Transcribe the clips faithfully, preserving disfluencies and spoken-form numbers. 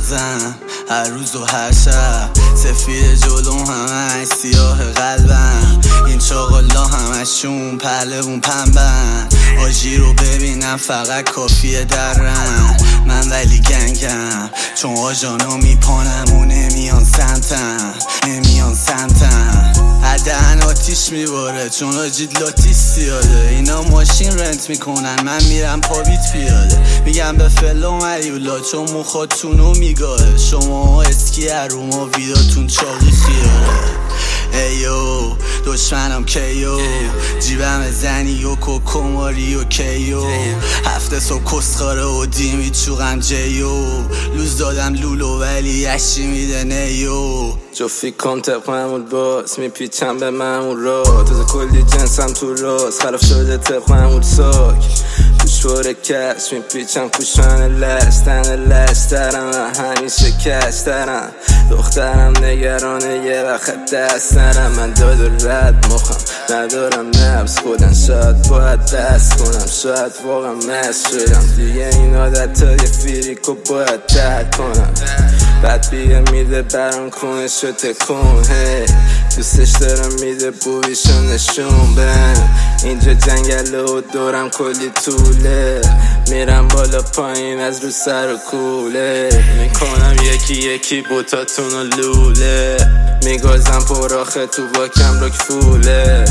مغزم هر روز و هر شب سفید جلوم همش سیاه قلبم این چاقالا همشون پهلوون پنبن آجی رو ببینم فقط کافیه درن من ولی گنگم چون آجانا میپانم و نمیان سمتم نمیان سمتم هدهن آتیش میباره چون آجید لاتیش زیاده اینا ماشین رنت میکنن من میرم پابیت پیاده میگم به فلو مریولا چون مخاتونو میگاه شما اسکی اروما ویداتون چاقی خیاره ایو دشمنم کیو جیبم زنی و کوکوماری و کیو هفته صبح کسخاره و دیمی چوغم جیو لوز دادم لولو ولی اشی میده نیو جفی کن طبق معمول باز میپیچم به معمول را تازه کلی جنسم تو راست خلاف شده طبق معمول ساک دوشوار کش میپیچم پوشان لستن لشترم همیشه کشترم دخترم نگرانه یه وقت دست نرم من داد و رد مخم ندارم نبس خودن شاید باید دست کنم شاید واقعا مست شدم دیگه این عادت های فیریکو باید ترک کنم بعد بیه میده برام کنش رو تکون هی دوستش دارم میده بویشو نشون بهم اینجا جنگله و دورم کلی طوله میرم بالا پایین از رو سر و کوله میکنم یکی یکی بوتاتون و لوله میگازم پراخه تو با کم رک فوله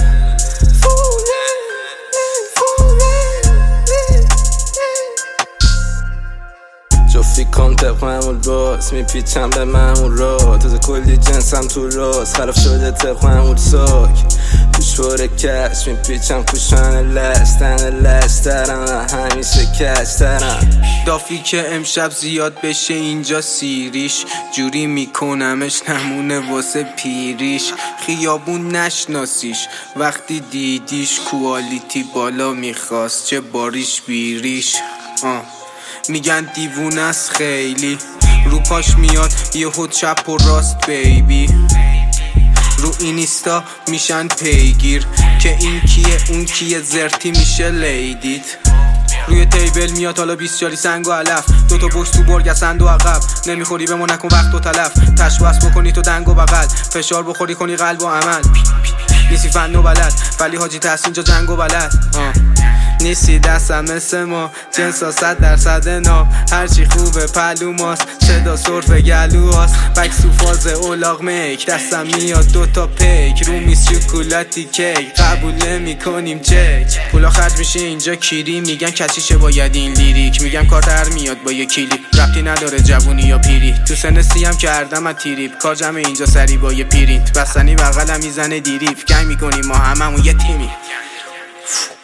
جفی کن طبق معمول باز میپیچم به معمول را تازه کلی جنسم تو راست خلاف شده طبق معمول ساک دوشوار کش میپیچم پوشان لستن لشترم همیشه کشترم دافی که امشب زیاد بشه اینجا سیریش جوری میکنمش نمونه واسه پیریش خیابون نشناسیش وقتی دیدیش کوالیتی بالا میخواست چه باریش بیریش آه میگن دیوونه است خیلی رو پاش میاد یه خود چپ و راست بیبی رو اینستا میشن پیگیر که این کیه اون کیه زرتی میشه لیدیت روی تیبل میاد حالا بیست چالی سنگ و علف دوتا بوش تو برگ سند و عقب نمیخوری به ما نکن وقت و تلف تشباس بکنی تو دنگ و بغل فشار بخوری کنی قلب و عمل نیسی فن و بلد ولی حاجی تحس اینجا جنگ و بلد آه. نیستی دستم مثل ما جنسا صد درصد ناب هرچی خوبه پلو ماست صدا صرف گلو هاست بکسو فاز اولاغ میک دستم میاد دوتا پیک رو میز شکلاتی کیک قبول نمی کنیم چک پولا خرج میشه اینجا کیری میگن کچیشه باید این لیریک میگم کار در میاد با یه کلیپ ربطی نداره جوونی یا پیری تو سن سی هم کردم از تیریپ کار جمع اینجا سری با یه پرینت بستنی بغلم میزنه دیریف گنگ میکنیم ما هممون یه تیمی